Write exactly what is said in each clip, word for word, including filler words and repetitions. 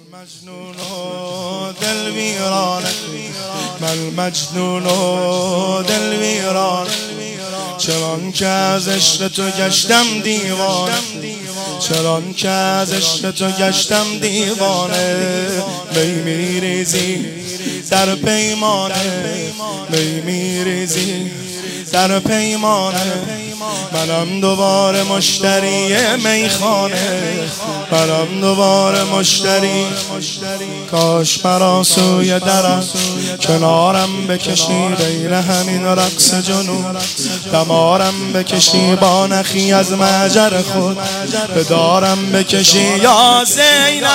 مجنون و دل ویرانه، من مجنون و دل ویرانه، چران که از عشق تو گشتم دیوانه، چران که از عشق تو گشتم دیوانه. می میریزی در پیمانه، می میریزی در پیمانه، منم دوباره مشتری میخانه، منم دوباره مشتری. کاش مرا سوی درم کنارم بکشی، بین همین رقص جنون دمارم بکشی، با نخی از مجر خود به دارم بکشی یا زینب.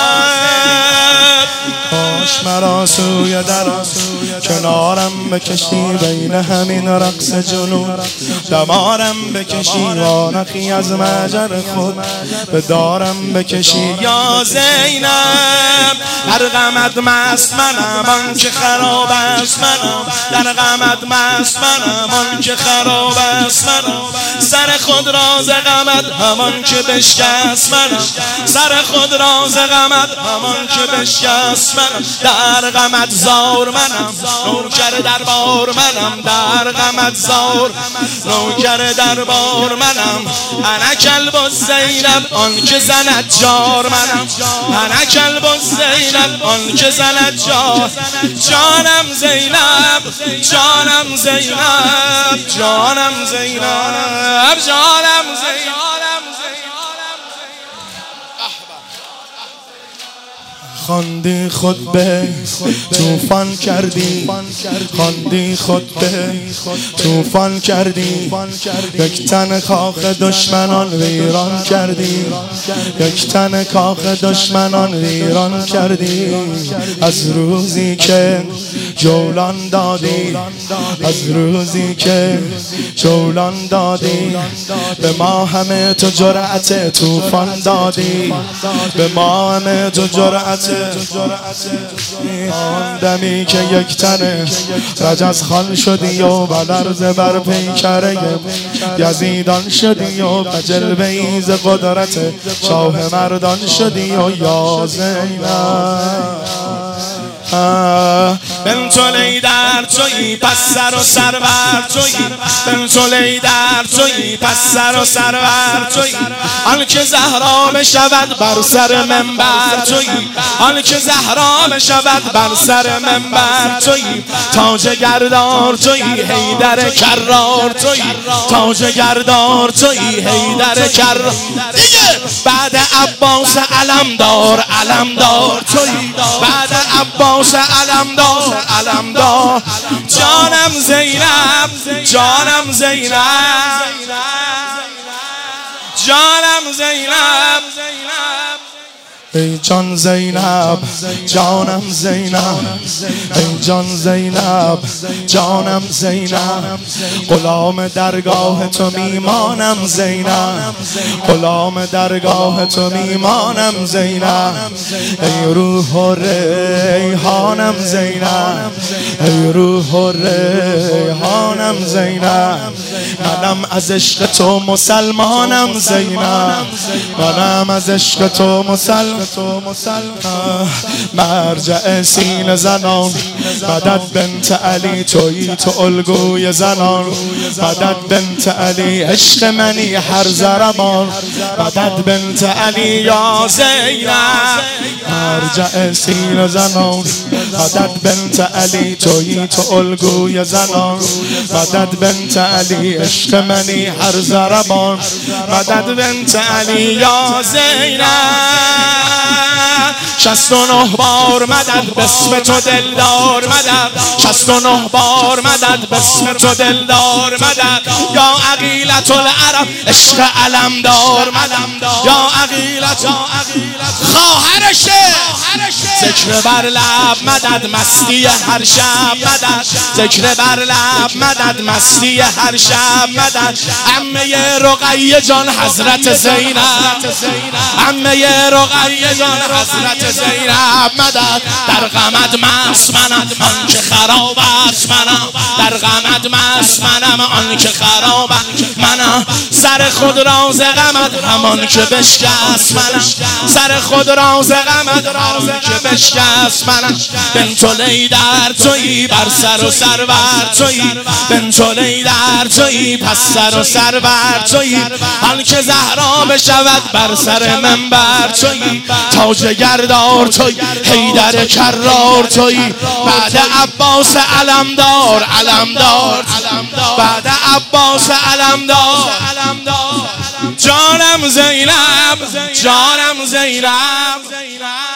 کاش مرا سوی درم کنارم بکشی، بین همین رقص جنون دمارم بکشی، با نخی از مجر خود به دارم بکشی یا زینب. در غمت مست منم آن که خراب است منم، در غمت مست منم آن که خراب است منم، سر خود راز غمت همان که بشکست منم، سر خود راز غمت همان که بشکست منم. در غمت زار منم نوکر دربار منم، در غمت زار نوکر دربار منم. انا کلب زینب آن که زند جار منم، انا کلب زینب آن که زند جار. جانم زینب جانم زینب جانم زینب جانم زینب. خواندی خود به توفان کردی، خواندی خود به توفان کردی، یک تن کاخ دشمنان ویران کردی، یک تن کاخ دشمنان ویران کردی. از روزی که جولان دادی، از روزی که جولان دادی، به ما همه تو جرأت توفان دادی، به ما همه تو جرأت. آن دمی که یک تن رجز خان شدی و بلرز بر پیکره یزیدان شدی و بجلوه ایز قدرت شاه مردان شدی و یا زینب. بنت لیدر تویی پس سر و سرور تویی، بنت لیدر تویی پس سر و سرور تویی، آن که زهرا بشود بر سر منبر تویی، آن که زهرا بشود بر سر منبر تویی. تاج گردار تویی حیدر کرار تویی، تاج گردار تویی حیدر کرار. دیگه بعد عباس علمدار علمدار تویی، بعد عباس علمدار علمدار. جانم زینب جانم زینب جانم زینب. ای جان زینب جانم زینب، ای جان زینب جانم زینب. غلام درگاه تو میمانم زینب، غلام درگاه تو میمانم زینب. ای روح و ریحانم زینب، ای روح و ریحانم زینب. منم از عشق تو مسلمانم زینب، منم از عشق تو مسلمانم. مرجع سینه زنان مدد بنت علی تویی تو الگوی زنان، مدد بنت علی عشق منی هر زربان، مدد بنت علی یا زینب. مرجع سینه زنان مدد بنت علی تویی تو الگوی زنان، مدد بنت علی عشق منی هر زربان، مدد بنت علی یا زینب. شست و نه بار مدد بسم تو دلدار مدد، شست و نه بار مدد بسم تو دلدار مدد. یا عقیلت العرب عشق علمدار مدد، یا عقیلت خواهرشه ز ذکر بر لب مدد مستی هر شب مدد ذکر بر لب مدد مستی هر شب مدد عمه رقیه جان حضرت زینب عمه رقیه جان حضرت زینب مدد در غمت مست منم آن که خراب است منم در غمت مست منم آن که خراب است منم سر خود را ز غمت همان که بشکست منم سر خود را ز غمت همان که بشکست منم بنت لیدر تویی بر سر و سرور تویی بنت لیدر تویی پس سر و سرور تویی آن که زهرا بشود بر سر منبر تویی تاج گردار تویی حیدر کرار تویی بعد عباس علمدار علمدار بعد عباس علمدار جانم زینب جانم زینب